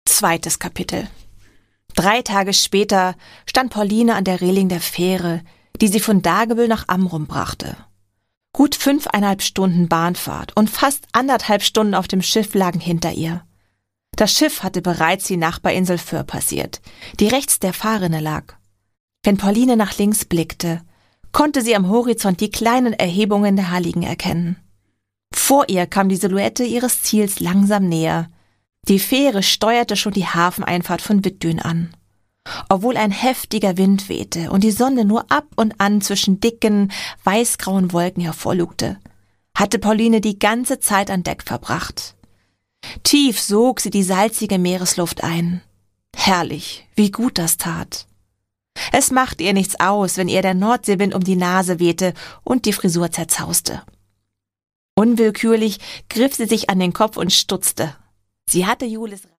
Zweites Kapitel. 3 Tage später stand Pauline an der Reling der Fähre, die sie von Dagebüll nach Amrum brachte. Gut 5,5 Stunden Bahnfahrt und fast 1,5 Stunden auf dem Schiff lagen hinter ihr. Das Schiff hatte bereits die Nachbarinsel Föhr passiert, die rechts der Fahrrinne lag. Wenn Pauline nach links blickte, konnte sie am Horizont die kleinen Erhebungen der Halligen erkennen. Vor ihr kam die Silhouette ihres Ziels langsam näher. Die Fähre steuerte schon die Hafeneinfahrt von Wittdün an. Obwohl ein heftiger Wind wehte und die Sonne nur ab und an zwischen dicken, weißgrauen Wolken hervorlugte, hatte Pauline die ganze Zeit an Deck verbracht. Tief sog sie die salzige Meeresluft ein. Herrlich, wie gut das tat. Es machte ihr nichts aus, wenn ihr der Nordseewind um die Nase wehte und die Frisur zerzauste. Unwillkürlich griff sie sich an den Kopf und stutzte. Sie hatte Julis